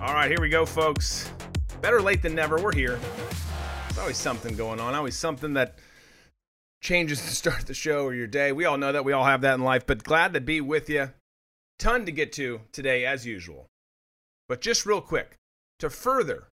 All right, here we go, folks. Better late than never. We're here. There's always something going on, always something that changes to start the show or your day. We all know that. We all have that in life, but glad to be with you. Ton to get to today, as usual. But just real quick, to further,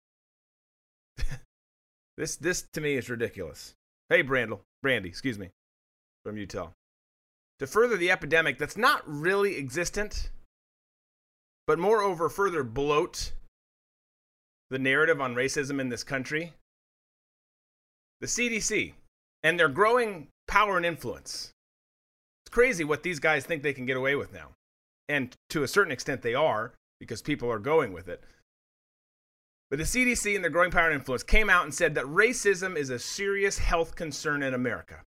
this to me is ridiculous. Hey, Brandy, excuse me, from Utah. To further the epidemic that's not really existent, but moreover further bloat the narrative on racism in this country, the CDC and their growing power and influence. It's crazy what these guys think they can get away with now. And to a certain extent they are, because people are going with it. But the CDC and their growing power and influence came out and said that racism is a serious health concern in America.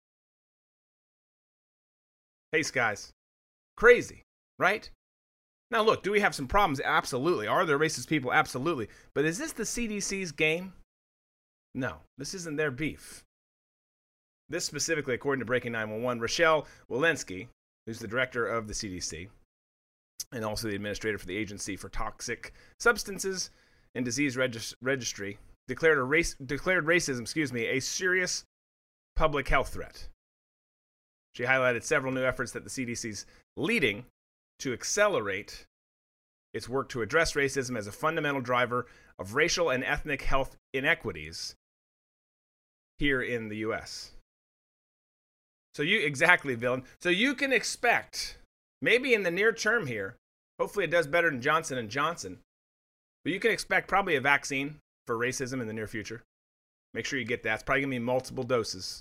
Hey, guys. Crazy, right? Now, look, do we have some problems? Absolutely. Are there racist people? Absolutely. But is this the CDC's game? No, this isn't their beef. This specifically, according to Breaking 911, Rochelle Walensky, who's the director of the CDC, and also the administrator for the Agency for Toxic Substances and Disease Registry, declared racism, a serious public health threat. She highlighted several new efforts that the CDC's leading to accelerate its work to address racism as a fundamental driver of racial and ethnic health inequities here in the U.S. Exactly, villain. So you can expect, maybe in the near term here, hopefully it does better than Johnson & Johnson, but you can expect probably a vaccine for racism in the near future. Make sure you get that. It's probably going to be multiple doses.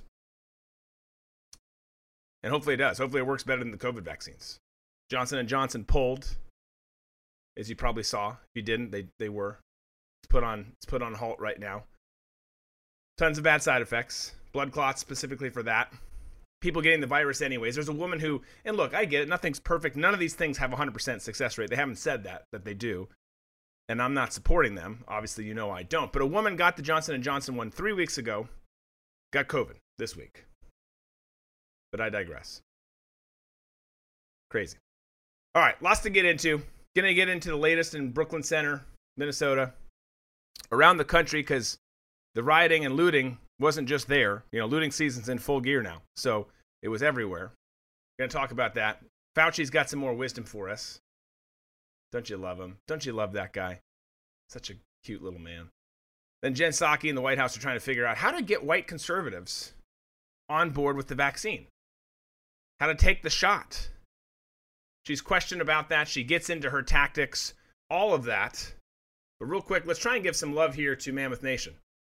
And hopefully it does. Hopefully it works better than the COVID vaccines. Johnson & Johnson pulled, as you probably saw. If you didn't, they were. It's put on halt right now. Tons of bad side effects. Blood clots specifically for that. People getting the virus anyways. There's a woman who, and look, I get it. Nothing's perfect. None of these things have a 100% success rate. They haven't said that they do. And I'm not supporting them. Obviously, you know I don't. But a woman got the Johnson & Johnson one 3 weeks ago, got COVID this week. But I digress. Crazy. All right, lots to get into. Going to get into the latest in Brooklyn Center, Minnesota, around the country, because the rioting and looting wasn't just there. Looting season's in full gear now, so it was everywhere. Going to talk about that. Fauci's got some more wisdom for us. Don't you love him? Don't you love that guy? Such a cute little man. Then Jen Psaki and the White House are trying to figure out how to get white conservatives on board with the vaccine. How to take the shot. She's questioned about that. She gets into her tactics, all of that. But real quick, let's try and give some love here to Mammoth Nation.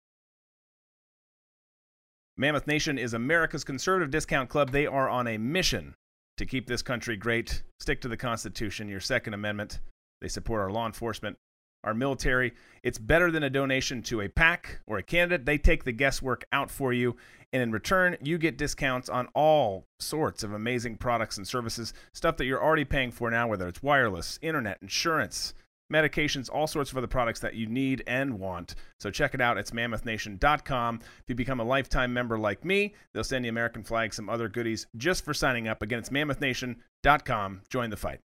Mammoth Nation is America's conservative discount club. They are on a mission to keep this country great. Stick to the Constitution, your Second Amendment. They support our law enforcement, our military. It's better than a donation to a PAC or a candidate. They take the guesswork out for you. And in return, you get discounts on all sorts of amazing products and services, stuff that you're already paying for now, whether it's wireless, internet, insurance, medications, all sorts of other products that you need and want. So check it out. It's MammothNation.com. If you become a lifetime member like me, they'll send you American flag, some other goodies just for signing up. Again, it's MammothNation.com. Join the fight.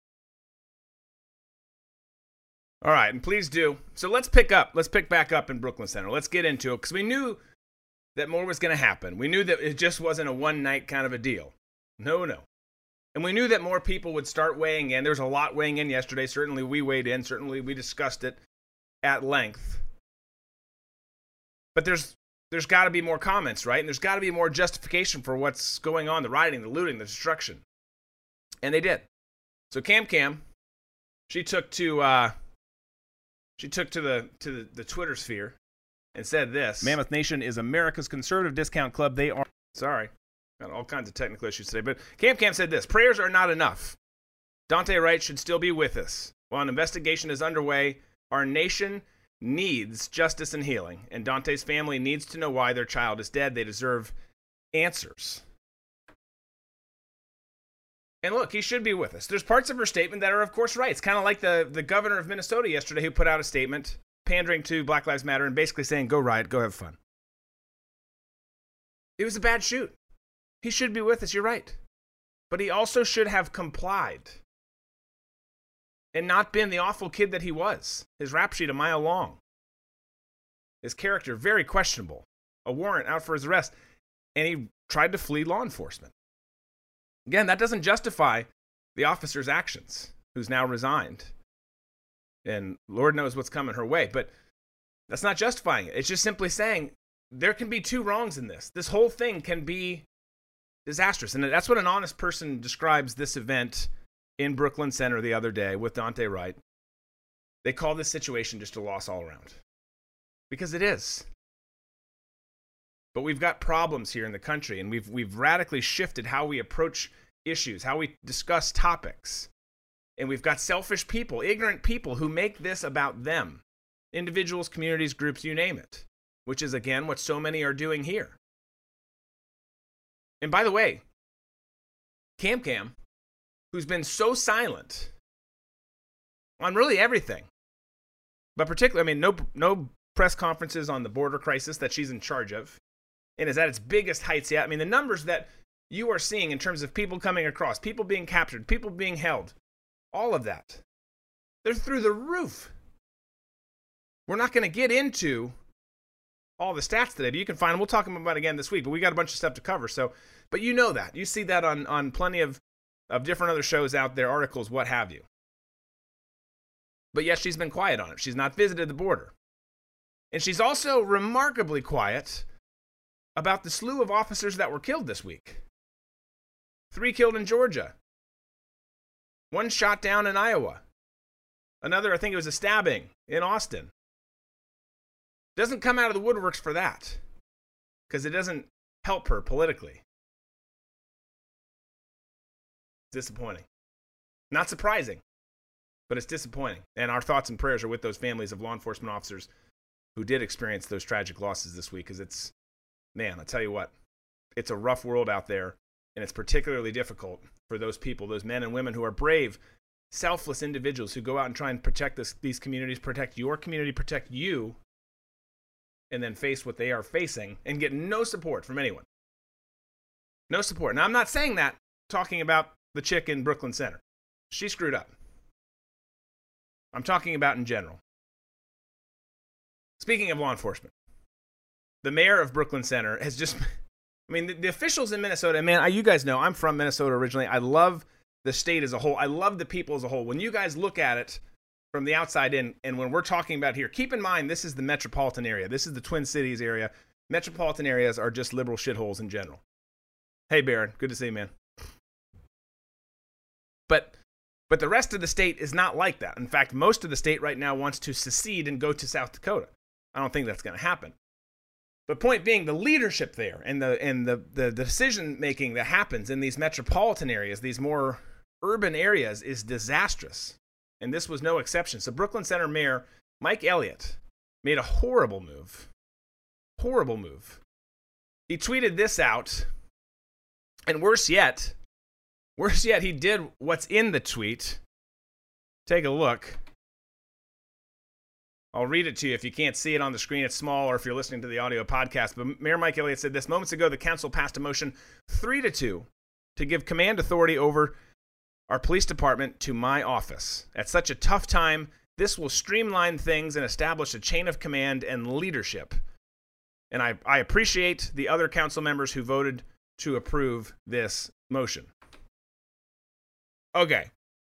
All right, and please do. So let's pick back up in Brooklyn Center. Let's get into it, because we knew that more was going to happen. We knew that it just wasn't a one-night kind of a deal. No. And we knew that more people would start weighing in. There was a lot weighing in yesterday. Certainly we weighed in. Certainly we discussed it at length. But there's got to be more comments, right? And there's got to be more justification for what's going on, the rioting, the looting, the destruction. And they did. So Cam, she took to the Twitter sphere and said this. Mammoth Nation is America's conservative discount club. They are... Sorry. Got all kinds of technical issues today. But Cam said this. Prayers are not enough. Daunte Wright should still be with us. While an investigation is underway, our nation needs justice and healing. And Daunte's family needs to know why their child is dead. They deserve answers. And look, he should be with us. There's parts of her statement that are, of course, right. It's kind of like the governor of Minnesota yesterday who put out a statement pandering to Black Lives Matter and basically saying, go riot, go have fun. It was a bad shoot. He should be with us, you're right. But he also should have complied. and not been the awful kid that he was. His rap sheet a mile long. His character very questionable. A warrant out for his arrest. And he tried to flee law enforcement. Again, that doesn't justify the officer's actions, who's now resigned. And Lord knows what's coming her way. But that's not justifying it. It's just simply saying there can be two wrongs in this. This whole thing can be disastrous. And that's what an honest person describes this event in Brooklyn Center the other day with Daunte Wright. They call this situation just a loss all around. Because it is. But we've got problems here in the country, and we've radically shifted how we approach issues, how we discuss topics. And we've got selfish people, ignorant people who make this about them. Individuals, communities, groups, you name it. Which is, again, what so many are doing here. And by the way, Cam, who's been so silent on really everything, but particularly, no press conferences on the border crisis that she's in charge of, and is at its biggest heights yet. The numbers that you are seeing in terms of people coming across, people being captured, people being held, all of that, they're through the roof. We're not going to get into all the stats today, but you can find them. We'll talk about it again this week, but we got a bunch of stuff to cover. So, but you know that. You see that on plenty of different other shows out there, articles, what have you. But yet she's been quiet on it. She's not visited the border. And she's also remarkably quiet about the slew of officers that were killed this week. 3 killed in Georgia. 1 shot down in Iowa. Another, I think it was a stabbing in Austin. Doesn't come out of the woodworks for that, because it doesn't help her politically. Disappointing. Not surprising, but it's disappointing. And our thoughts and prayers are with those families of law enforcement officers who did experience those tragic losses this week, because it's, man, I tell you what, it's a rough world out there, and it's particularly difficult for those people, those men and women who are brave, selfless individuals who go out and try and protect these communities, protect your community, protect you, and then face what they are facing and get no support from anyone. No support. Now, I'm not saying that talking about the chick in Brooklyn Center. She screwed up. I'm talking about in general. Speaking of law enforcement, the mayor of Brooklyn Center has just, the officials in Minnesota, and man, you guys know, I'm from Minnesota originally. I love the state as a whole. I love the people as a whole. When you guys look at it from the outside in, and when we're talking about here, keep in mind, this is the metropolitan area. This is the Twin Cities area. Metropolitan areas are just liberal shitholes in general. Hey, Barron, good to see you, man. But the rest of the state is not like that. In fact, most of the state right now wants to secede and go to South Dakota. I don't think that's going to happen. But point being, the leadership there and the decision making that happens in these metropolitan areas, these more urban areas, is disastrous. And this was no exception. So Brooklyn Center Mayor Mike Elliott made a horrible move. Horrible move. He tweeted this out, and worse yet, he did what's in the tweet. Take a look. I'll read it to you if you can't see it on the screen. It's small, or if you're listening to the audio podcast. But Mayor Mike Elliott said this: moments ago, the council passed a motion 3-2 to give command authority over our police department to my office. At such a tough time, this will streamline things and establish a chain of command and leadership. And I appreciate the other council members who voted to approve this motion. Okay.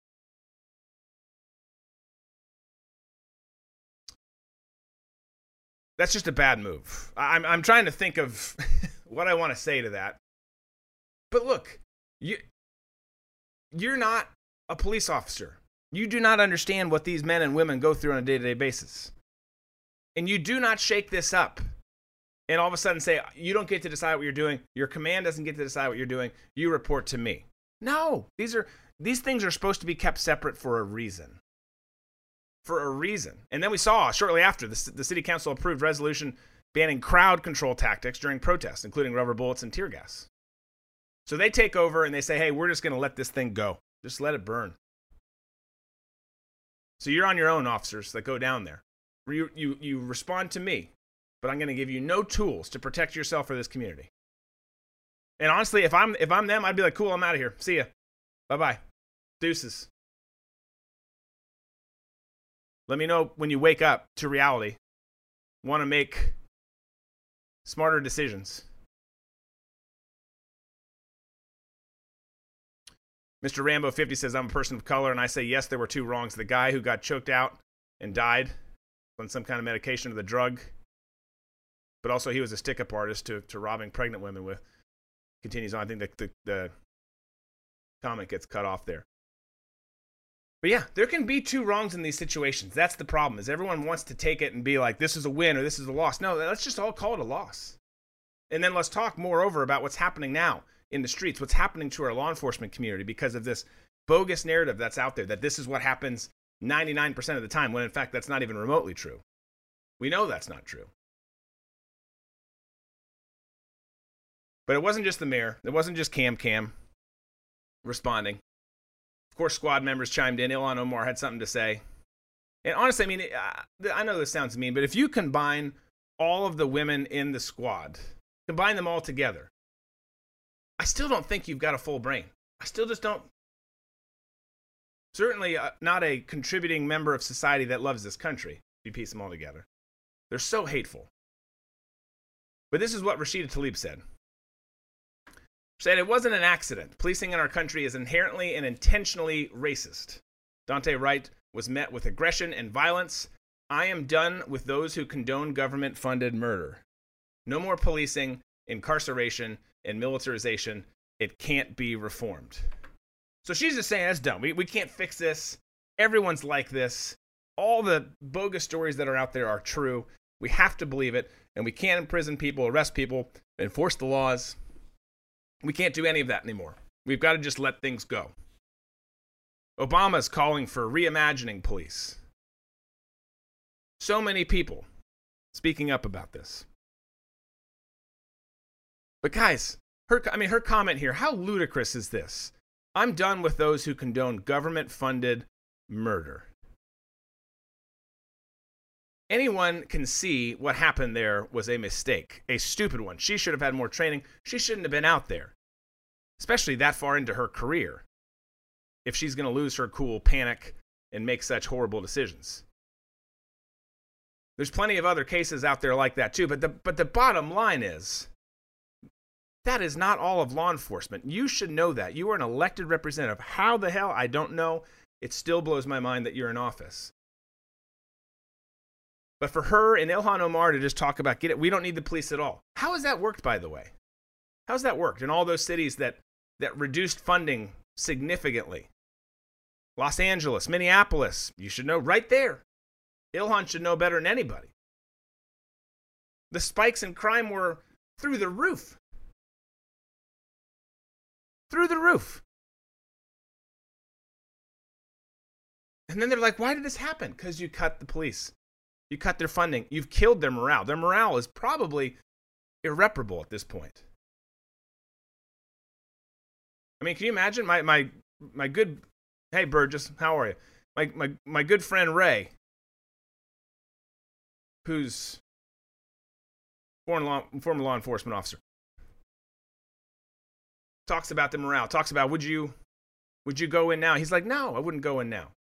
That's just a bad move. I'm trying to think of what I want to say to that. But look, you're not a police officer. You do not understand what these men and women go through on a day-to-day basis. And you do not shake this up and all of a sudden say, you don't get to decide what you're doing. Your command doesn't get to decide what you're doing. You report to me. No, these things are supposed to be kept separate for a reason. For a reason. And then we saw shortly after the city council approved resolution banning crowd control tactics during protests, including rubber bullets and tear gas. So they take over and they say, hey, we're just going to let this thing go. Just let it burn. So you're on your own, officers that go down there. You respond to me, but I'm going to give you no tools to protect yourself or this community. And honestly, if I'm them, I'd be like, cool, I'm out of here. See ya. Bye-bye. Deuces. Let me know when you wake up to reality. Want to make smarter decisions. Mr. Rambo 50 says, I'm a person of color, and I say, yes, there were two wrongs. The guy who got choked out and died on some kind of medication or the drug, but also he was a stick-up artist to robbing pregnant women with. Continues on. I think the comment gets cut off there. But yeah, there can be two wrongs in these situations. That's the problem, is everyone wants to take it and be like, this is a win or this is a loss. No, let's just all call it a loss. And then let's talk moreover about what's happening now in the streets, what's happening to our law enforcement community because of this bogus narrative that's out there, that this is what happens 99% of the time, when in fact that's not even remotely true. We know that's not true. But it wasn't just the mayor. It wasn't just Cam responding. Of course, squad members chimed in. Ilhan Omar had something to say. And honestly, I mean, I know this sounds mean, but if you combine all of the women in the squad, combine them all together, I still don't think you've got a full brain. I still just don't. Certainly not a contributing member of society that loves this country, if you piece them all together. They're so hateful. But this is what Rashida Tlaib said. She said, it wasn't an accident. Policing in our country is inherently and intentionally racist. Daunte Wright was met with aggression and violence. I am done with those who condone government-funded murder. No more policing, incarceration, and militarization. It can't be reformed. So she's just saying, that's dumb. We can't fix this. Everyone's like this. All the bogus stories that are out there are true. We have to believe it. And we can't imprison people, arrest people, enforce the laws. We can't do any of that anymore. We've got to just let things go. Obama's calling for reimagining police. So many people speaking up about this. But guys, her comment here, how ludicrous is this? I'm done with those who condone government-funded murder. Anyone can see what happened there was a mistake, a stupid one. She should have had more training. She shouldn't have been out there, especially that far into her career, if she's going to lose her cool, panic, and make such horrible decisions. There's plenty of other cases out there like that too, but the bottom line is, that is not all of law enforcement. You should know that. You are an elected representative. How the hell? I don't know. It still blows my mind that you're in office. But for her and Ilhan Omar to just talk about, we don't need the police at all. How has that worked, by the way? How's that worked in all those cities that reduced funding significantly? Los Angeles, Minneapolis, you should know right there. Ilhan should know better than anybody. The spikes in crime were through the roof. Through the roof. And then they're like, why did this happen? Because you cut the police. You cut their funding. You've killed their morale. Their morale is probably irreparable at this point. I mean, can you imagine my good, hey Burgess, how are you? My good friend Ray, who's former law enforcement officer, talks about the morale, talks about would you go in now? He's like, no, I wouldn't go in now.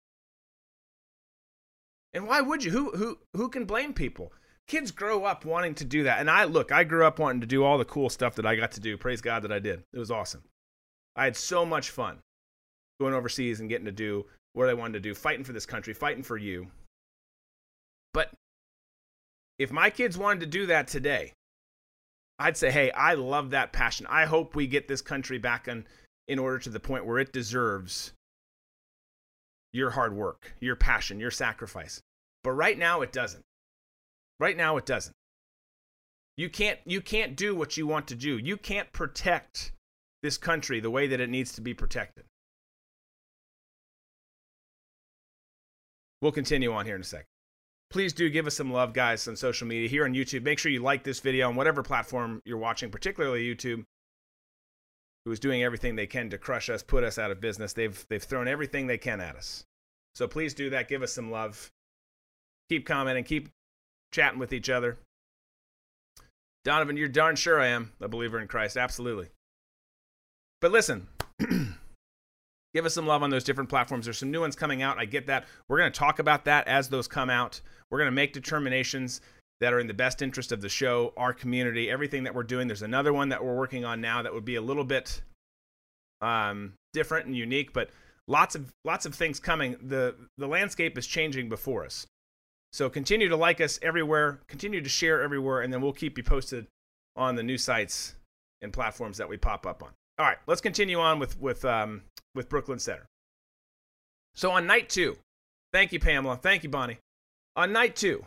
And why would you? Who can blame people? Kids grow up wanting to do that. And I grew up wanting to do all the cool stuff that I got to do. Praise God that I did. It was awesome. I had so much fun going overseas and getting to do what I wanted to do, fighting for this country, fighting for you. But if my kids wanted to do that today, I'd say, hey, I love that passion. I hope we get this country back in order to the point where it deserves your hard work, your passion, your sacrifice. But right now it doesn't. Right now it doesn't. You can't do what you want to do. You can't protect this country the way that it needs to be protected. We'll continue on here in a second. Please do give us some love, guys, on social media, here on YouTube. Make sure you like this video on whatever platform you're watching, particularly YouTube, who is doing everything they can to crush us, put us out of business. They've thrown everything they can at us. So please do that. Give us some love. Keep commenting. Keep chatting with each other. Donovan, you're darn sure I am a believer in Christ. Absolutely. But listen, Give us some love on those different platforms. There's some new ones coming out. I get that. We're going to talk about that as those come out. We're going to make determinations that are in the best interest of the show, our community, everything that we're doing. There's another one that we're working on now that would be a little bit different and unique, but lots of things coming. The landscape is changing before us. So continue to like us everywhere, continue to share everywhere, and then we'll keep you posted on the new sites and platforms that we pop up on. All right, let's continue on with Brooklyn Center. So on night 2, thank you, Pamela. Thank you, Bonnie. On night 2,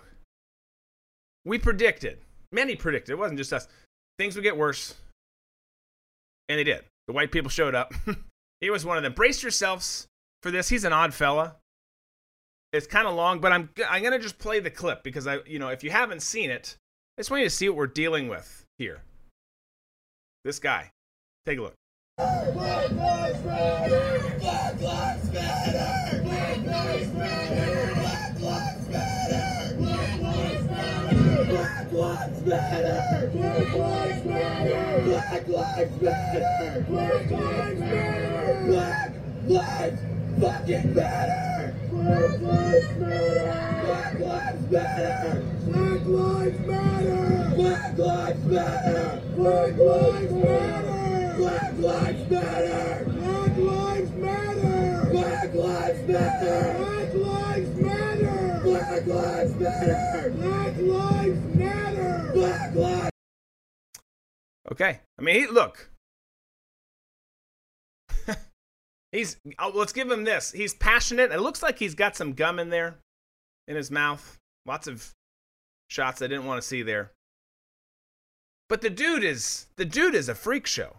many predicted, it wasn't just us, things would get worse. And they did. The white people showed up. He was one of them. Brace yourselves for this. He's an odd fella. It's kind of long, but I'm going to just play the clip because if you haven't seen it, I just want you to see what we're dealing with here. This guy. Take a look. Black lives matter! Black lives matter! Black lives matter! Black lives matter! Black lives matter! Black lives matter! Black lives matter! Black lives matter! Black lives matter! Black lives fucking matter! Black lives matter! Black lives matter! Black lives matter! Black lives matter! Black lives matter! Black lives matter! Black lives matter! Black lives matter! Black lives matter! Black lives matter! Black lives matter! Black lives. Okay. I mean, look. Let's give him this. He's passionate. It looks like he's got some gum in there, in his mouth. Lots of shots I didn't want to see there. But the dude is a freak show.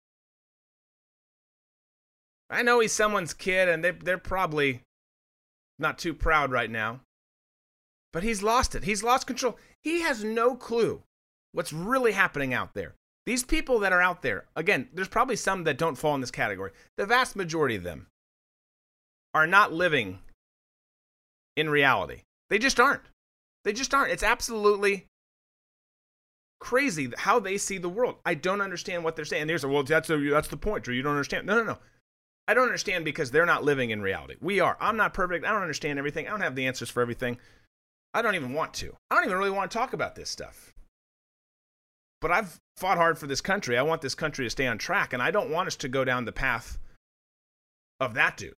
I know he's someone's kid, and they're probably not too proud right now. But he's lost it. He's lost control. He has no clue what's really happening out there. These people that are out there, again, there's probably some that don't fall in this category. The vast majority of them are not living in reality. They just aren't. They just aren't. It's absolutely crazy how they see the world. I don't understand what they're saying. They're saying, well, that's the point, Drew. You don't understand. No. I don't understand because they're not living in reality. We are. I'm not perfect. I don't understand everything. I don't have the answers for everything. I don't even want to. I don't even really want to talk about this stuff. But I've fought hard for this country. I want this country to stay on track, and I don't want us to go down the path of that dude.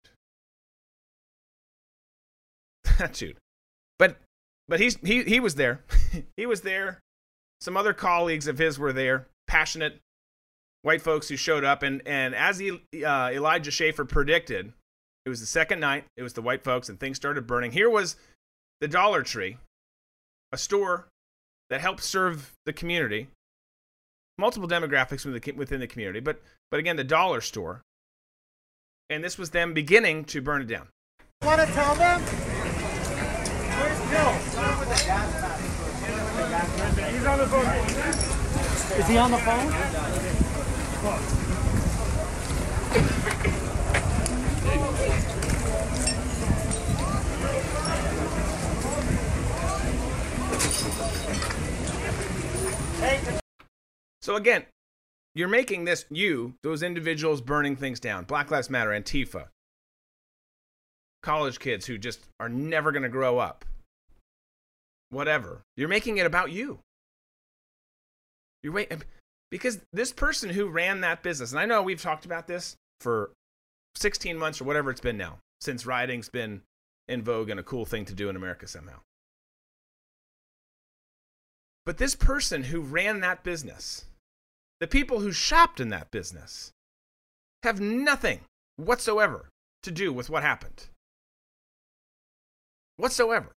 That dude. But he was there. He was there. Some other colleagues of his were there, passionate white folks who showed up, and as Elijah Schaffer predicted, it was the second night, it was the white folks, and things started burning. Here was the Dollar Tree, a store that helps serve the community, multiple demographics within the community, but again, the dollar store, and this was them beginning to burn it down. Want to tell them? He's on the phone. Is he on the phone? So again, you're making this those individuals burning things down. Black Lives Matter, Antifa, college kids who just are never going to grow up. Whatever. You're making it about you. Because this person who ran that business, and I know we've talked about this for 16 months or whatever it's been now, since rioting's been in vogue and a cool thing to do in America somehow. But this person who ran that business, the people who shopped in that business, have nothing whatsoever to do with what happened. Whatsoever.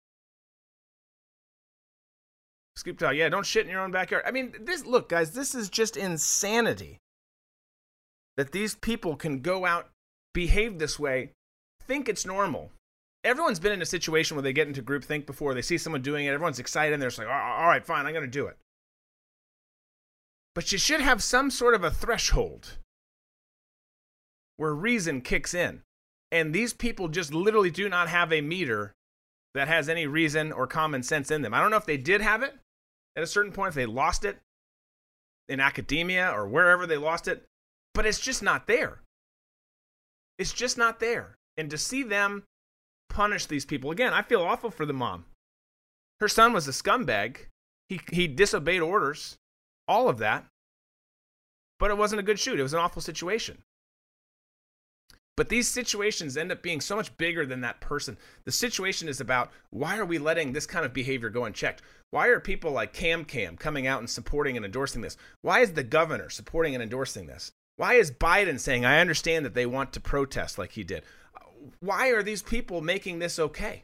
Scoop Talk, yeah, don't shit in your own backyard. I mean, look, guys, this is just insanity. That these people can go out, behave this way, think it's normal. Everyone's been in a situation where they get into groupthink before, they see someone doing it, everyone's excited, and they're just like, all right, fine, I'm going to do it. But you should have some sort of a threshold where reason kicks in. And these people just literally do not have a meter that has any reason or common sense in them. I don't know if they did have it at a certain point, if they lost it in academia or wherever they lost it, but it's just not there. It's just not there. And to see them punish these people, again, I feel awful for the mom. Her son was a scumbag. He disobeyed orders, all of that. But it wasn't a good shoot. It was an awful situation. But these situations end up being so much bigger than that person. The situation is about, why are we letting this kind of behavior go unchecked? Why are people like Cam coming out and supporting and endorsing this? Why is the governor supporting and endorsing this? Why is Biden saying, I understand that they want to protest like he did? Why are these people making this okay?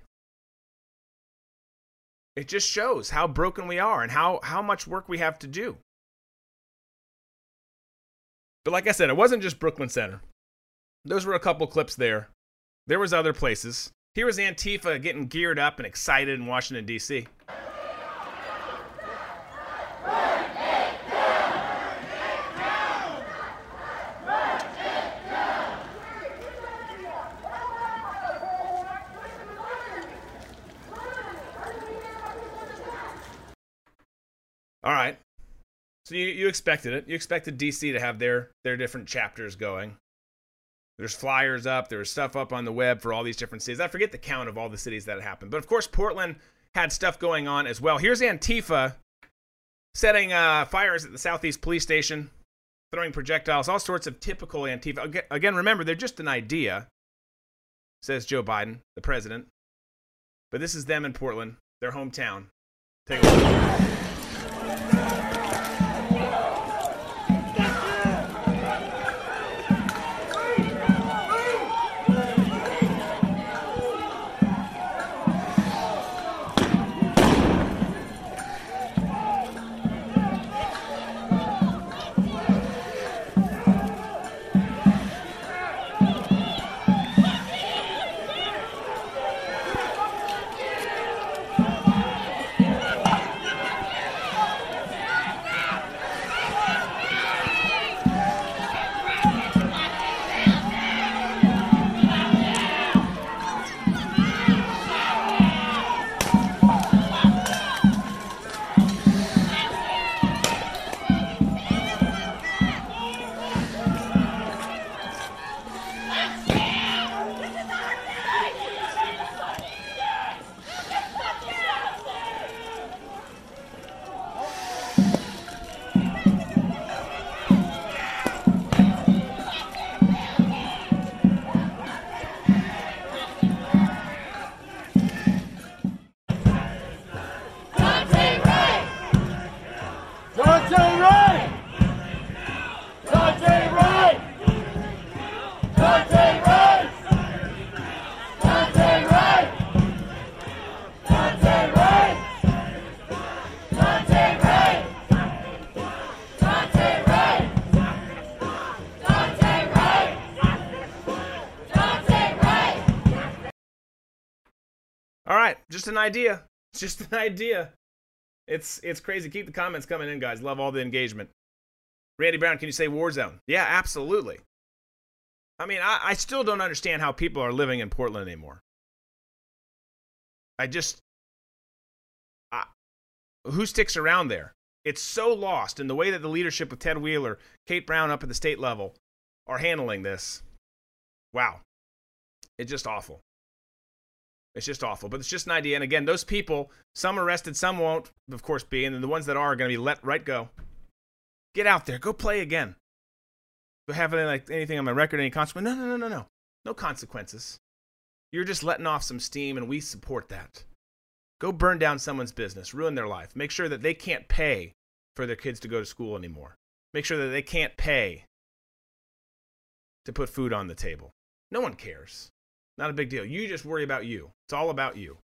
It just shows how broken we are and how much work we have to do. But like I said, it wasn't just Brooklyn Center. Those were a couple clips there. There was other places. Here was Antifa getting geared up and excited in Washington, D.C. All right. So you expected it. You expected D.C. to have their different chapters going. There's flyers up. There's stuff up on the web for all these different cities. I forget the count of all the cities that happened. But, of course, Portland had stuff going on as well. Here's Antifa setting fires at the Southeast Police Station, throwing projectiles, all sorts of typical Antifa. Again, remember, they're just an idea, says Joe Biden, the president. But this is them in Portland, their hometown. Take a look. All right, just an idea. It's just an idea. It's crazy. Keep the comments coming in, guys. Love all the engagement. Randy Brown, can you say war zone? Yeah, absolutely. I mean, I still don't understand how people are living in Portland anymore. Who sticks around there? It's so lost in the way that the leadership with Ted Wheeler, Kate Brown up at the state level are handling this. Wow. It's just awful. It's just awful, but it's just an idea. And again, those people, some arrested, some won't, of course, be. And then the ones that are going to be let right go. Get out there. Go play again. Do I have anything on my record, any consequence? No. No consequences. You're just letting off some steam, and we support that. Go burn down someone's business. Ruin their life. Make sure that they can't pay for their kids to go to school anymore. Make sure that they can't pay to put food on the table. No one cares. Not a big deal. You just worry about you. It's all about you.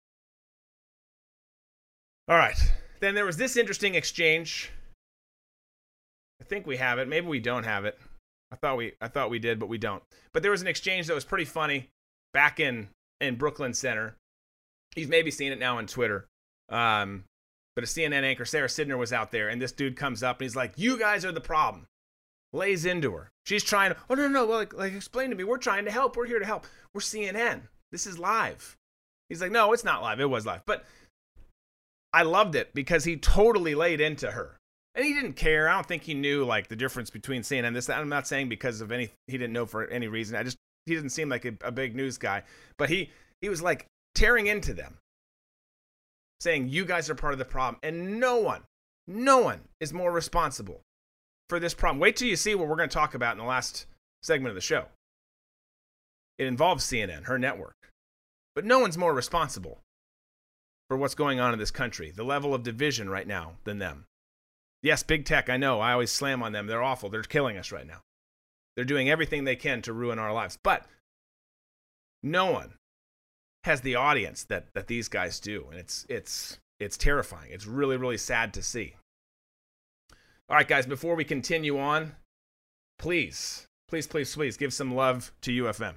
All right. Then there was this interesting exchange. I think we have it. Maybe we don't have it. I thought we did, but we don't. But there was an exchange that was pretty funny back in Brooklyn Center. You've maybe seen it now on Twitter. But a CNN anchor, Sarah Sidner, was out there, and this dude comes up, and he's like, you guys are the problem. Lays into her. She's trying to, no, well, like explain to me. We're trying to help. We're here to help. We're CNN. This is live. He's like, no, it's not live. It was live. But I loved it because he totally laid into her. And he didn't care. I don't think he knew, like, the difference between CNN and this. I'm not saying because of he didn't know for any reason. he doesn't seem like a big news guy, but he was like tearing into them, saying you guys are part of the problem, and no one is more responsible for this problem. Wait till you see what we're going to talk about in the last segment of the show. It involves CNN, her network, but no one's more responsible for what's going on in this country, the level of division right now, than them. Yes, big tech, I know. I always slam on them. They're awful. They're killing us right now. They're doing everything they can to ruin our lives. But no one has the audience that these guys do. And it's terrifying. It's really, really sad to see. All right, guys, before we continue on, please give some love to UFM.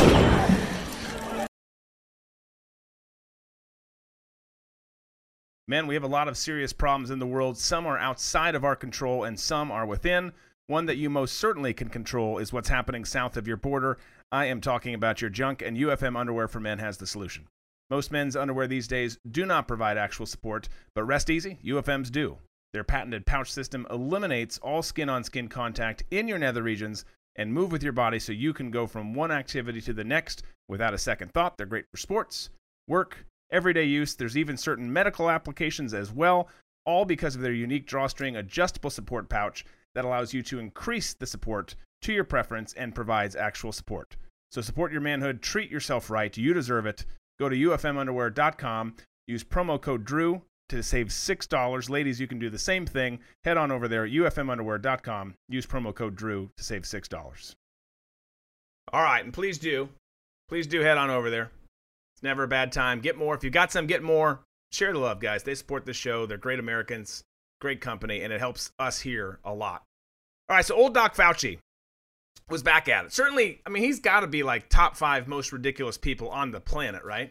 Man, we have a lot of serious problems in the world. Some are outside of our control and some are within. One that you most certainly can control is what's happening south of your border. I am talking about your junk, and UFM Underwear for Men has the solution. Most men's underwear these days do not provide actual support, but rest easy, UFM's do. Their patented pouch system eliminates all skin-on-skin contact in your nether regions and move with your body so you can go from one activity to the next without a second thought. They're great for sports, work, everyday use. There's even certain medical applications as well, all because of their unique drawstring adjustable support pouch that allows you to increase the support to your preference and provides actual support. So support your manhood, treat yourself right, you deserve it. Go to ufmunderwear.com, use promo code DREW to save $6. Ladies, you can do the same thing. Head on over there, ufmunderwear.com, use promo code DREW to save $6. All right, and please do head on over there. It's never a bad time. Get more. If you got some, get more. Share the love, guys. They support this show. They're great Americans, great company, and it helps us here a lot. All right, so old Doc Fauci was back at it. Certainly, I mean, he's got to be like top 5 most ridiculous people on the planet, right?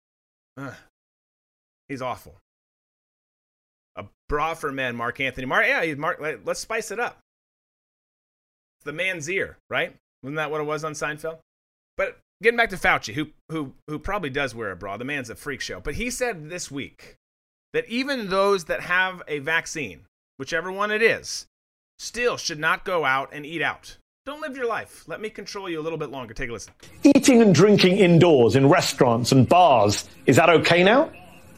He's awful. A bra for men, Mark Anthony. Mark, let's spice it up. It's the man's ear, right? Wasn't that what it was on Seinfeld? But getting back to Fauci, who probably does wear a bra. The man's a freak show. But he said this week that even those that have a vaccine, whichever one it is, still should not go out and eat out. Don't live your life. Let me control you a little bit longer. Take a listen. Eating and drinking indoors in restaurants and bars, is that okay now?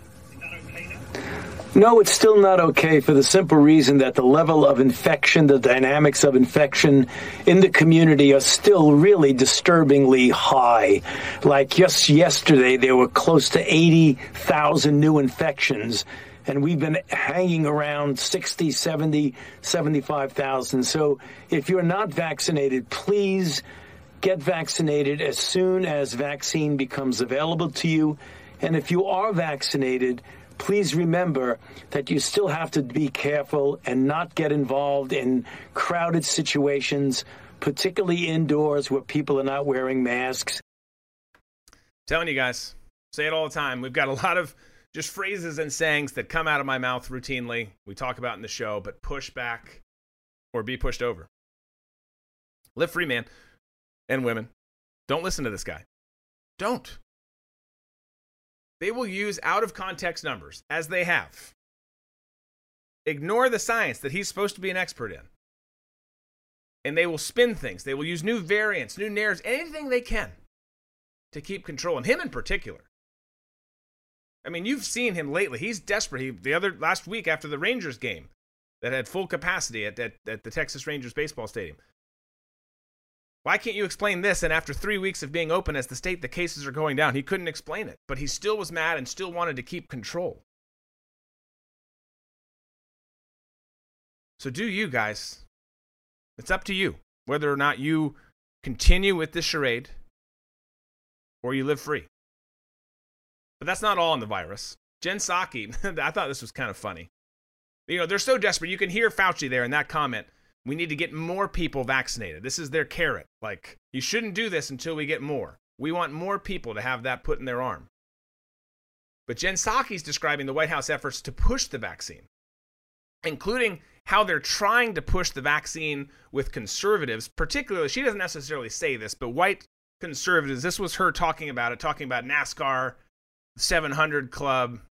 No, it's still not okay for the simple reason that the level of infection, the dynamics of infection in the community are still really disturbingly high. Like just yesterday, there were close to 80,000 new infections, and we've been hanging around 60, 70, 75,000. So if you're not vaccinated, please get vaccinated as soon as vaccine becomes available to you. And if you are vaccinated, please remember that you still have to be careful and not get involved in crowded situations, particularly indoors where people are not wearing masks. Telling you guys, say it all the time. We've got a lot of just phrases and sayings that come out of my mouth routinely. We talk about in the show, but push back or be pushed over. Live free, man and women. Don't listen to this guy. Don't. They will use out-of-context numbers, as they have. Ignore the science that he's supposed to be an expert in. And they will spin things. They will use new variants, new narratives, anything they can to keep control. And him in particular. I mean, you've seen him lately. He's desperate. Last week after the Rangers game that had full capacity at the Texas Rangers baseball stadium. Why can't you explain this? And after 3 weeks of being open as the state, the cases are going down. He couldn't explain it, but he still was mad and still wanted to keep control. So do you guys. It's up to you whether or not you continue with this charade or you live free. But that's not all on the virus. Jen Psaki, I thought this was kind of funny. You know, they're so desperate. You can hear Fauci there in that comment. We need to get more people vaccinated. This is their carrot. Like, you shouldn't do this until we get more. We want more people to have that put in their arm. But Jen Psaki's describing the White House efforts to push the vaccine, including how they're trying to push the vaccine with conservatives, particularly, she doesn't necessarily say this, but white conservatives. This was her talking about NASCAR, 700 Club,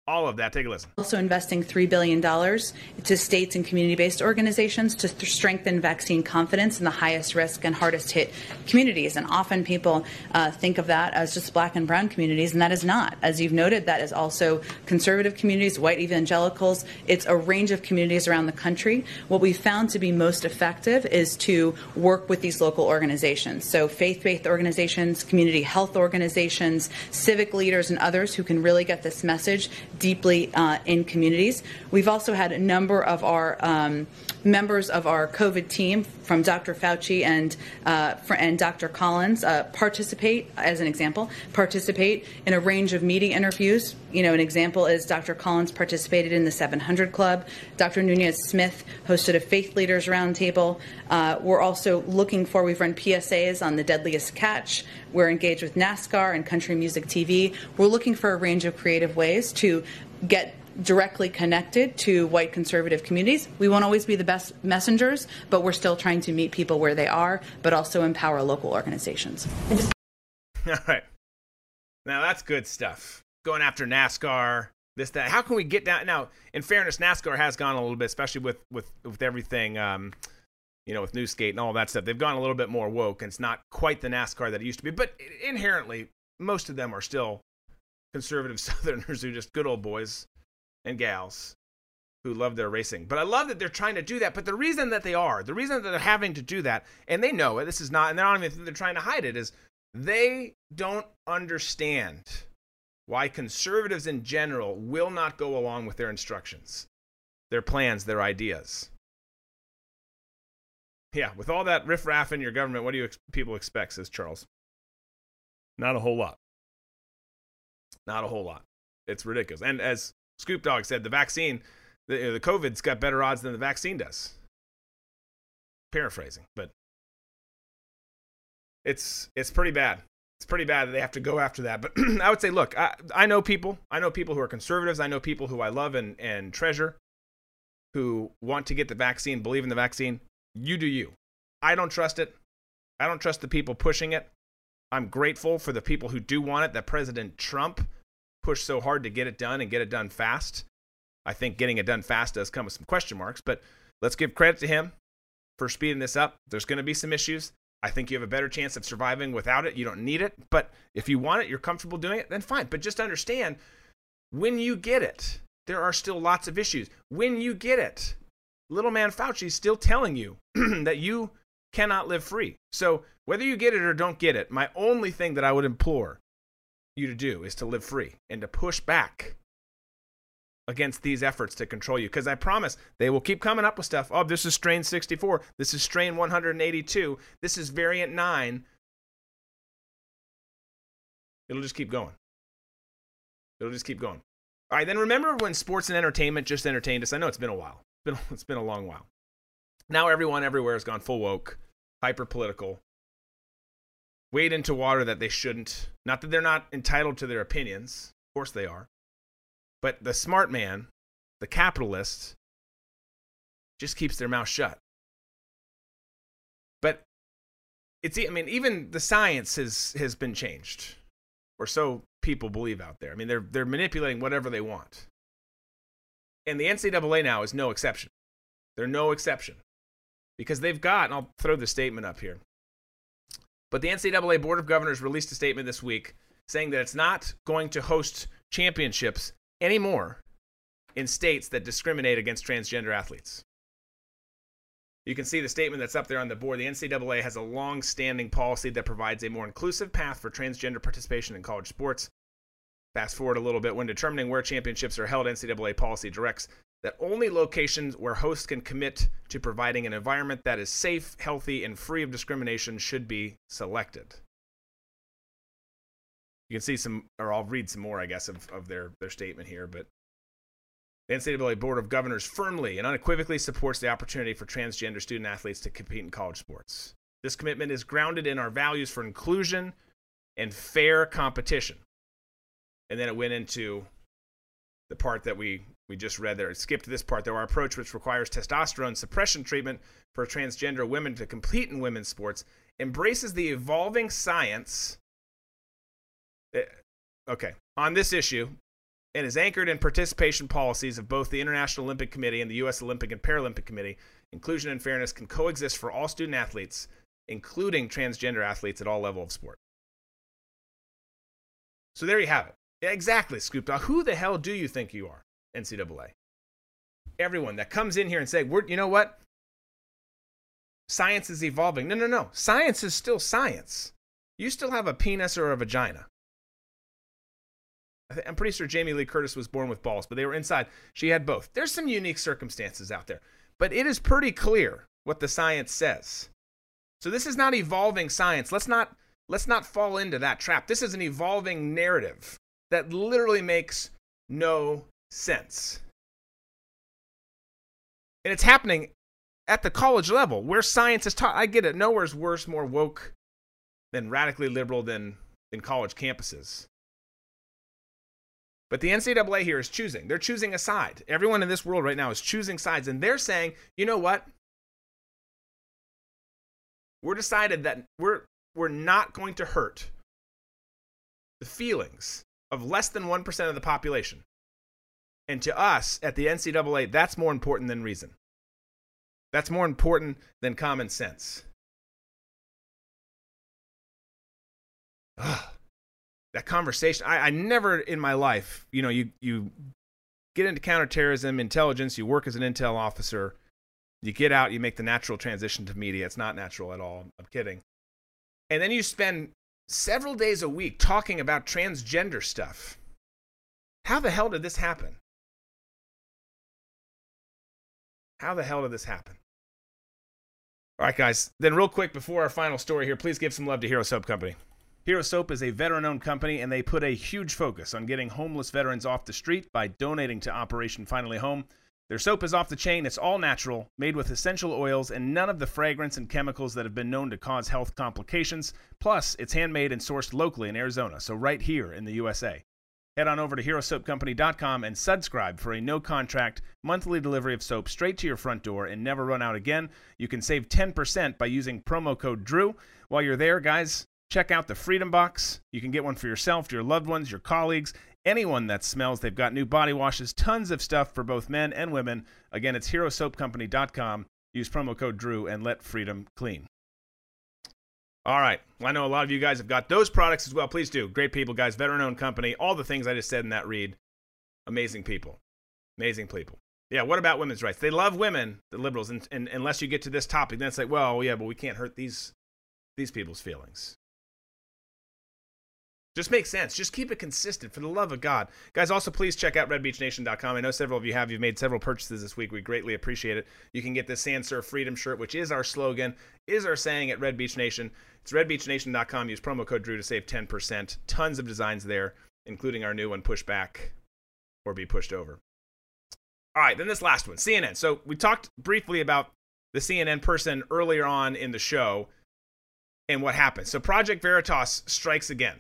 All of that. Take a listen. Also investing $3 billion to states and community-based organizations to strengthen vaccine confidence in the highest risk and hardest hit communities. And often people think of that as just black and brown communities, and that is not. As you've noted, that is also conservative communities, white evangelicals. It's a range of communities around the country. What we found to be most effective is to work with these local organizations. So faith-based organizations, community health organizations, civic leaders, and others who can really get this message deeply in communities. We've also had a number of our members of our COVID team, from Dr. Fauci and Dr. Collins, participate in a range of media interviews. You know, an example is Dr. Collins participated in the 700 Club. Dr. Nunez-Smith hosted a faith leaders roundtable. We're also we've run PSAs on the deadliest catch. We're engaged with NASCAR and Country Music TV. We're looking for a range of creative ways to get directly connected to white conservative communities. We won't always be the best messengers, but we're still trying to meet people where they are, but also empower local organizations. All right. Now, that's good stuff. Going after NASCAR, this, that. How can we get down? Now, in fairness, NASCAR has gone a little bit, especially with everything, with Newsgate and all that stuff. They've gone a little bit more woke, and it's not quite the NASCAR that it used to be. But inherently, most of them are still conservative Southerners who are just good old boys and gals who love their racing. But I love that they're trying to do that. But the reason that they're having to do that, and they know it, this is not, and they don't even think they're trying to hide it, is they don't understand why conservatives in general will not go along with their instructions, their plans, their ideas. Yeah, with all that riffraff in your government, what do people expect, says Charles? Not a whole lot. Not a whole lot. It's ridiculous. And as Scoop Dog said, the vaccine, the COVID's got better odds than the vaccine does. Paraphrasing, but it's pretty bad. It's pretty bad that they have to go after that. But I would say, look, I know people. I know people who are conservatives. I know people who I love and treasure, who want to get the vaccine, believe in the vaccine. You do you. I don't trust it. I don't trust the people pushing it. I'm grateful for the people who do want it, that President Trump pushed so hard to get it done and get it done fast. I think getting it done fast does come with some question marks, but let's give credit to him for speeding this up. There's going to be some issues. I think you have a better chance of surviving without it. You don't need it, but if you want it, you're comfortable doing it, then fine. But just understand, when you get it, there are still lots of issues. When you get it, little man Fauci is still telling you that you cannot live free. So whether you get it or don't get it, my only thing that I would implore you to do is to live free and to push back against these efforts to control you. Because I promise they will keep coming up with stuff. Oh, this is strain 64. This is strain 182. This is variant 9. It'll just keep going. It'll just keep going. All right, then remember when sports and entertainment just entertained us? I know it's been a while. It's been a long while. Now everyone everywhere has gone full woke, hyper political, wade into water that they shouldn't. Not that they're not entitled to their opinions. Of course they are. But the smart man, the capitalist, just keeps their mouth shut. But even the science has been changed, or so people believe out there. I mean, they're manipulating whatever they want. And the NCAA now is no exception. They're no exception. Because they've got, and I'll throw the statement up here, but the NCAA Board of Governors released a statement this week saying that it's not going to host championships anymore in states that discriminate against transgender athletes. You can see the statement that's up there on the board. The NCAA has a long-standing policy that provides a more inclusive path for transgender participation in college sports. Fast forward a little bit. When determining where championships are held, NCAA policy directs that only locations where hosts can commit to providing an environment that is safe, healthy, and free of discrimination should be selected. You can see some, or I'll read some more, I guess, of their statement here, but the NCAA Board of Governors firmly and unequivocally supports the opportunity for transgender student athletes to compete in college sports. This commitment is grounded in our values for inclusion and fair competition. And then it went into the part that we just read there. It skipped this part, though. Our approach, which requires testosterone suppression treatment for transgender women to compete in women's sports, embraces the evolving science. Okay, on this issue, and is anchored in participation policies of both the International Olympic Committee and the U.S. Olympic and Paralympic Committee. Inclusion and fairness can coexist for all student athletes, including transgender athletes at all levels of sport. So there you have it. Exactly, Scoop Dog. Who the hell do you think you are, NCAA? Everyone that comes in here and say, you know what? Science is evolving. No. Science is still science. You still have a penis or a vagina. I'm pretty sure Jamie Lee Curtis was born with balls, but they were inside. She had both. There's some unique circumstances out there, but it is pretty clear what the science says. So this is not evolving science. Let's not fall into that trap. This is an evolving narrative that literally makes no sense. And it's happening at the college level where science is taught. I get it. Nowhere's worse, more woke than radically liberal than college campuses. But the NCAA here is choosing. They're choosing a side. Everyone in this world right now is choosing sides. And they're saying, you know what? We're decided that we're not going to hurt the feelings of less than 1% of the population. And to us, at the NCAA, that's more important than reason. That's more important than common sense. That conversation, I never in my life, you get into counterterrorism, intelligence, you work as an intel officer, you get out, you make the natural transition to media. It's not natural at all. I'm kidding. And then you spend several days a week talking about transgender stuff. How the hell did this happen? How the hell did this happen? All right, guys. Then real quick before our final story here, please give some love to Hero Soap Company. Hero Soap is a veteran-owned company, and they put a huge focus on getting homeless veterans off the street by donating to Operation Finally Home. Their soap is off the chain. It's all natural, made with essential oils and none of the fragrance and chemicals that have been known to cause health complications. Plus, it's handmade and sourced locally in Arizona, so right here in the USA. Head on over to HeroSoapCompany.com and subscribe for a no-contract monthly delivery of soap straight to your front door and never run out again. You can save 10% by using promo code DREW. While you're there, guys, check out the Freedom Box. You can get one for yourself, your loved ones, your colleagues, anyone that smells. They've got new body washes, tons of stuff for both men and women. Again, it's HeroSoapCompany.com. Use promo code DREW and let freedom clean. All right. Well, I know a lot of you guys have got those products as well. Please do. Great people, guys. Veteran-owned company. All the things I just said in that read. Amazing people. Amazing people. Yeah, what about women's rights? They love women, the liberals, and unless you get to this topic, then it's like, well, yeah, but we can't hurt these people's feelings. Just makes sense. Just keep it consistent, for the love of God. Guys, also please check out redbeachnation.com. I know several of you have. You've made several purchases this week. We greatly appreciate it. You can get this Sans Serif Freedom shirt, which is our slogan, is our saying at Red Beach Nation. It's redbeachnation.com. Use promo code DREW to save 10%. Tons of designs there, including our new one, Push Back or Be Pushed Over. All right, then this last one, CNN. So we talked briefly about the CNN person earlier on in the show and what happened. So Project Veritas strikes again.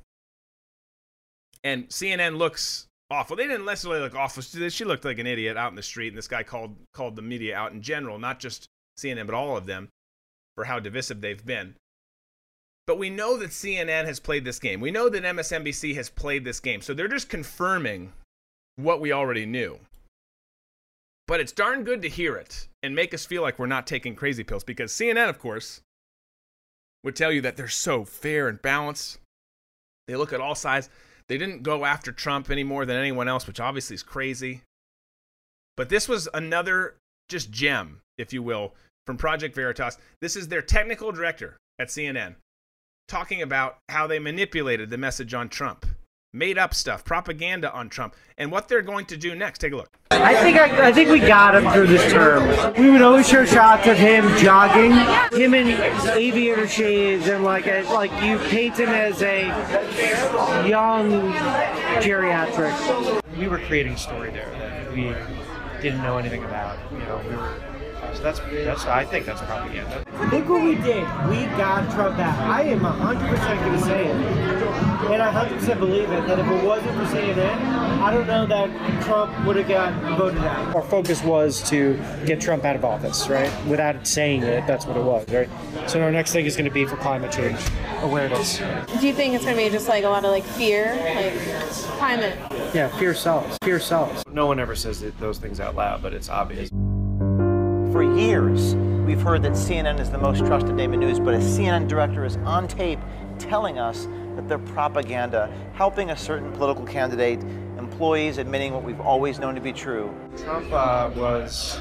And CNN looks awful. They didn't necessarily look awful. She looked like an idiot out in the street, and this guy called the media out in general, not just CNN, but all of them, for how divisive they've been. But we know that CNN has played this game. We know that MSNBC has played this game. So they're just confirming what we already knew. But it's darn good to hear it and make us feel like we're not taking crazy pills, because CNN, of course, would tell you that they're so fair and balanced. They look at all sides. They didn't go after Trump any more than anyone else, which obviously is crazy. But this was another just gem, if you will, from Project Veritas. This is their technical director at CNN talking about how they manipulated the message on Trump, made up stuff, propaganda on Trump, and what they're going to do next. Take a look. I think we got him through this term. We would always show shots of him jogging, him in aviator shades, and like you paint him as a young geriatric. We were creating a story there that we didn't know anything about. So that's I think that's propaganda. Look what we did. We got Trump out. I am 100% going to say it. And I 100% believe it, that if it wasn't for CNN, I don't know that Trump would have got voted out. Our focus was to get Trump out of office, right? Without saying it, that's what it was, right? So our next thing is going to be for climate change awareness. Do you think it's going to be just like a lot of like fear, like climate? Yeah, fear sells. Fear sells. No one ever says those things out loud, but it's obvious. For years, we've heard that CNN is the most trusted name in news, but a CNN director is on tape telling us that they're propaganda, helping a certain political candidate, employees admitting what we've always known to be true. Trump was,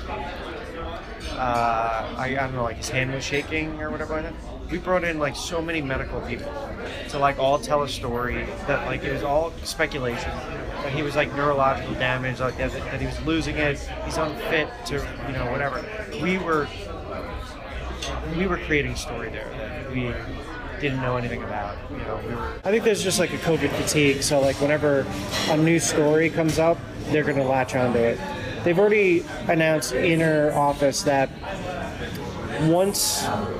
I don't know, like his hand was shaking or whatever like that. We brought in like so many medical people to like all tell a story that like it was all speculation. That he was like neurological damage, like that he was losing it, he's unfit to, whatever. We were creating a story there that we didn't know anything about. I think there's just like a COVID fatigue. So like whenever a new story comes up, they're going to latch onto it. They've already announced in our office that once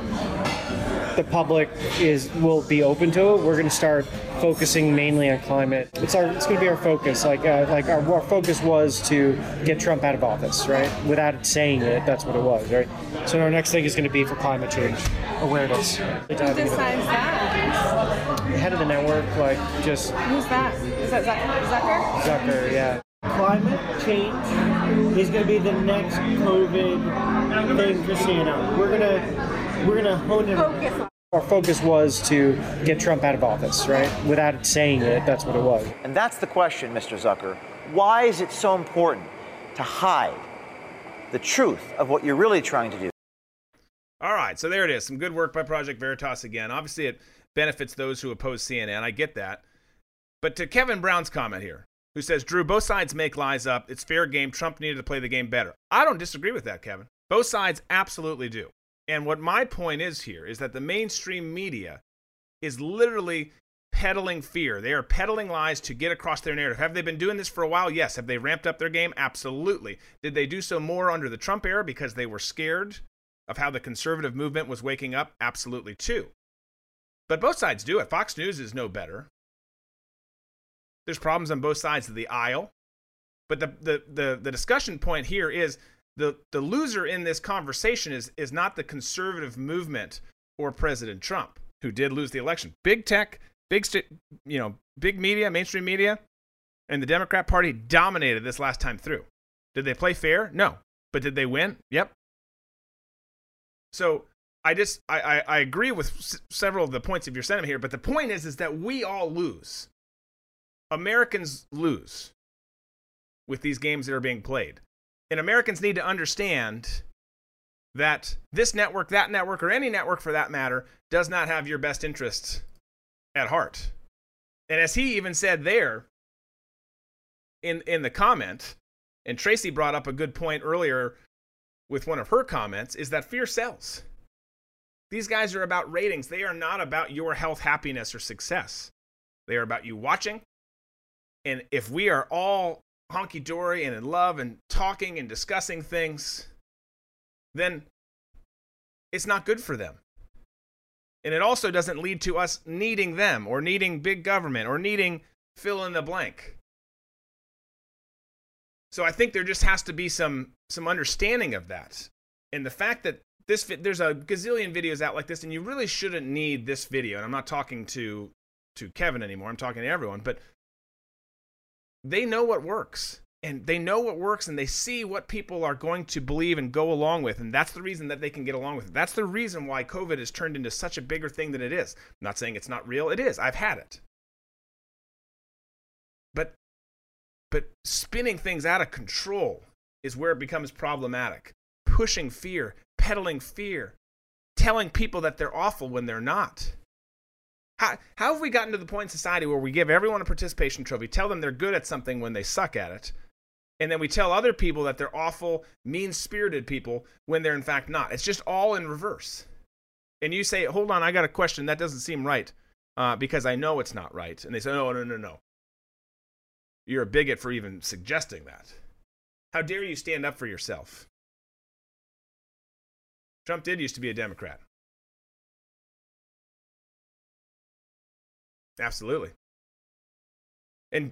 the public will be open to it, we're going to start focusing mainly on climate. It's going to be our focus. Our focus was to get Trump out of office, right? Without saying it, that's what it was, right? So our next thing is going to be for climate change awareness. Who decides that? Head of the network, Who's that? Is that Zucker? Zucker, yeah. Climate change is going to be the next COVID thing for CNN. We're gonna hone it. Our focus was to get Trump out of office, right? Without saying it, that's what it was. And that's the question, Mr. Zucker. Why is it so important to hide the truth of what you're really trying to do? All right, so there it is. Some good work by Project Veritas again. Obviously, it benefits those who oppose CNN. I get that. But to Kevin Brown's comment here, who says, Drew, both sides make lies up. It's fair game. Trump needed to play the game better. I don't disagree with that, Kevin. Both sides absolutely do. And what my point is here is that the mainstream media is literally peddling fear. They are peddling lies to get across their narrative. Have they been doing this for a while? Yes. Have they ramped up their game? Absolutely. Did they do so more under the Trump era because they were scared of how the conservative movement was waking up? Absolutely too. But both sides do it. Fox News is no better. There's problems on both sides of the aisle. But the discussion point here is the loser in this conversation is not the conservative movement or President Trump, who did lose the election. Big tech, big media, mainstream media, and the Democrat Party dominated this last time through. Did they play fair? No. But did they win? Yep. So I agree with several of the points of your sentiment here, but the point is that we all lose. Americans lose with these games that are being played. And Americans need to understand that this network, that network, or any network for that matter, does not have your best interests at heart. And as he even said there in the comment, and Tracy brought up a good point earlier with one of her comments, is that fear sells. These guys are about ratings. They are not about your health, happiness, or success. They are about you watching. And if we are all honky-dory and in love and talking and discussing things, then it's not good for them. And it also doesn't lead to us needing them or needing big government or needing fill in the blank. So I think there just has to be some understanding of that. And the fact that there's a gazillion videos out like this, and you really shouldn't need this video. And I'm not talking to Kevin anymore. I'm talking to everyone. But they know what works, and they know what works, and they see what people are going to believe and go along with, and that's the reason that they can get along with it. That's the reason why COVID has turned into such a bigger thing than it is. I'm not saying it's not real. It is. I've had it. But spinning things out of control is where it becomes problematic. Pushing fear, peddling fear, telling people that they're awful when they're not. How have we gotten to the point in society where we give everyone a participation trophy, tell them they're good at something when they suck at it, and then we tell other people that they're awful, mean-spirited people when they're in fact not? It's just all in reverse. And you say, hold on, I got a question. That doesn't seem right because I know it's not right. And they say, no. You're a bigot for even suggesting that. How dare you stand up for yourself? Trump did used to be a Democrat. Absolutely. And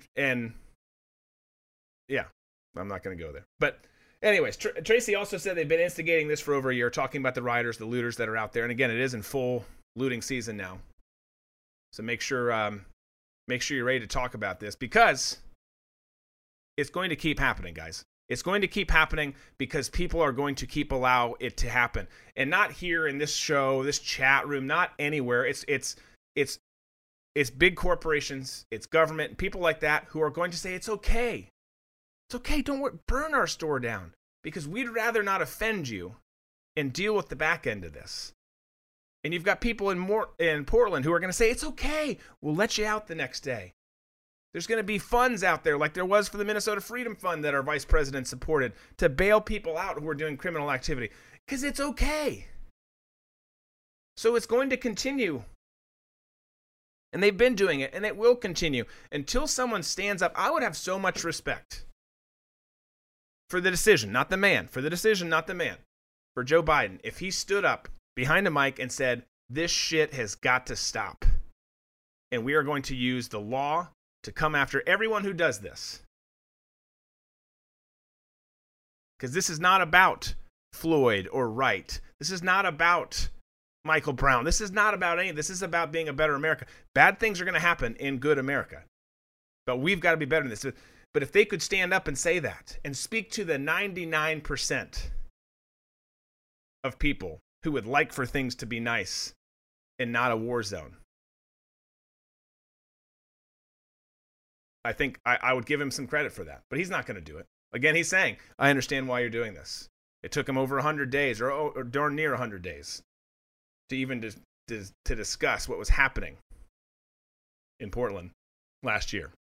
yeah, I'm not going to go there. But anyways, Tracy also said they've been instigating this for over a year, talking about the rioters, the looters that are out there. And again, it is in full looting season now. So make sure you're ready to talk about this, because it's going to keep happening, guys. It's going to keep happening because people are going to keep allow it to happen. And not here in this show, this chat room, not anywhere. It's big corporations, it's government, and people like that who are going to say, it's okay. It's okay, don't worry, burn our store down, because we'd rather not offend you and deal with the back end of this. And you've got people in Portland who are going to say, it's okay, we'll let you out the next day. There's going to be funds out there like there was for the Minnesota Freedom Fund that our vice president supported to bail people out who are doing criminal activity, because it's okay. So it's going to continue. And they've been doing it, and it will continue until someone stands up. I would have so much respect for the decision, not the man, for the decision, not the man, for Joe Biden, if he stood up behind a mic and said, this shit has got to stop. And we are going to use the law to come after everyone who does this. Because this is not about Floyd or Wright. This is not about Michael Brown. This is not about any. This is about being a better America. Bad things are going to happen in good America. But we've got to be better than this. But if they could stand up and say that and speak to the 99% of people who would like for things to be nice and not a war zone, I think I would give him some credit for that. But he's not going to do it. Again, he's saying, I understand why you're doing this. It took him over 100 days or darn near 100 days to even to discuss what was happening in Portland last year.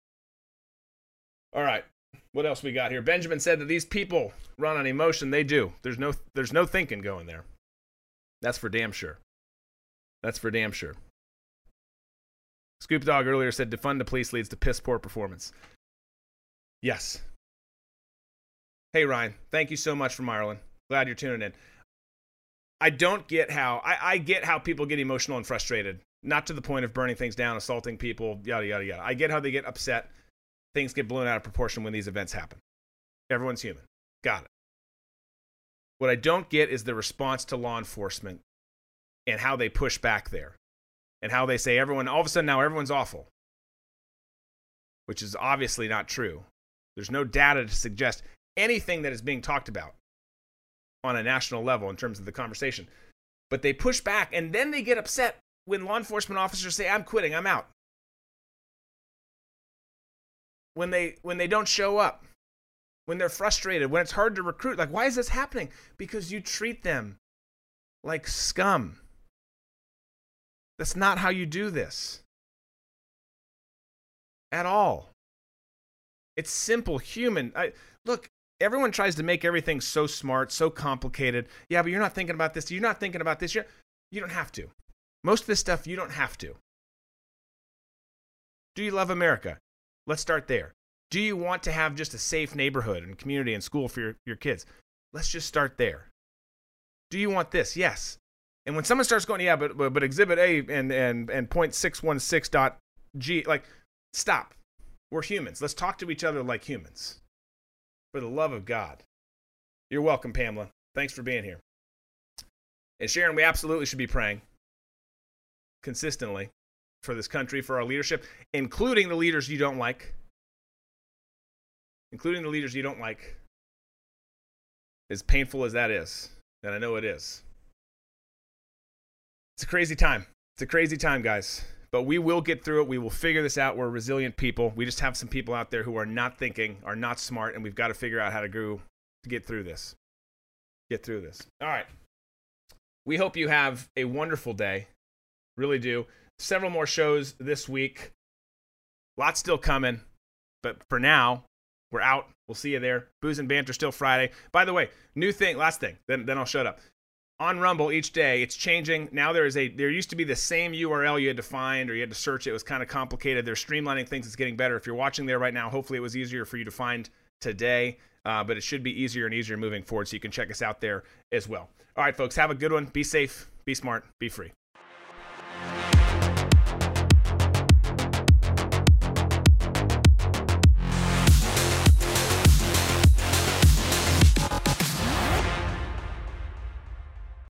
All right, what else we got here? Benjamin said that these people run on emotion. They do. There's no thinking going there. That's for damn sure. That's for damn sure. Scoop Dog earlier said defund the police leads to piss poor performance. Yes. Hey, Ryan, thank you so much from Ireland. Glad you're tuning in. I don't get how, I get how people get emotional and frustrated, not to the point of burning things down, assaulting people, yada, yada, yada. I get how they get upset. Things get blown out of proportion when these events happen. Everyone's human. Got it. What I don't get is the response to law enforcement and how they push back there and how they say everyone, all of a sudden now everyone's awful, which is obviously not true. There's no data to suggest anything that is being talked about on a national level in terms of the conversation. But they push back, and then they get upset when law enforcement officers say, I'm quitting, I'm out. When they don't show up, when they're frustrated, when it's hard to recruit. Like, why is this happening? Because you treat them like scum. That's not how you do this. At all. It's simple, human. Look, everyone tries to make everything so smart, so complicated. Yeah, but you're not thinking about this. You're not thinking about this. You don't have to. Most of this stuff, you don't have to. Do you love America? Let's start there. Do you want to have just a safe neighborhood and community and school for your kids? Let's just start there. Do you want this? Yes. And when someone starts going, yeah, but Exhibit A and point 616.g, like, stop. We're humans. Let's talk to each other like humans. For the love of God. You're welcome, Pamela. Thanks for being here. And Sharon, we absolutely should be praying consistently for this country, for our leadership, including the leaders you don't like. Including the leaders you don't like. As painful as that is, and I know it is. It's a crazy time. It's a crazy time, guys. But we will get through it. We will figure this out. We're resilient people. We just have some people out there who are not thinking, are not smart, and we've got to figure out how to get through this. Get through this. All right. We hope you have a wonderful day. Really do. Several more shows this week. Lots still coming. But for now, we're out. We'll see you there. Booze and Banter still Friday. By the way, new thing, last thing, then I'll shut up. On Rumble each day, it's changing. Now there used to be the same URL you had to find or you had to search. It was kind of complicated. They're streamlining things. It's getting better. If you're watching there right now, hopefully it was easier for you to find today. But it should be easier and easier moving forward, so you can check us out there as well. All right, folks, have a good one. Be safe, be smart, be free.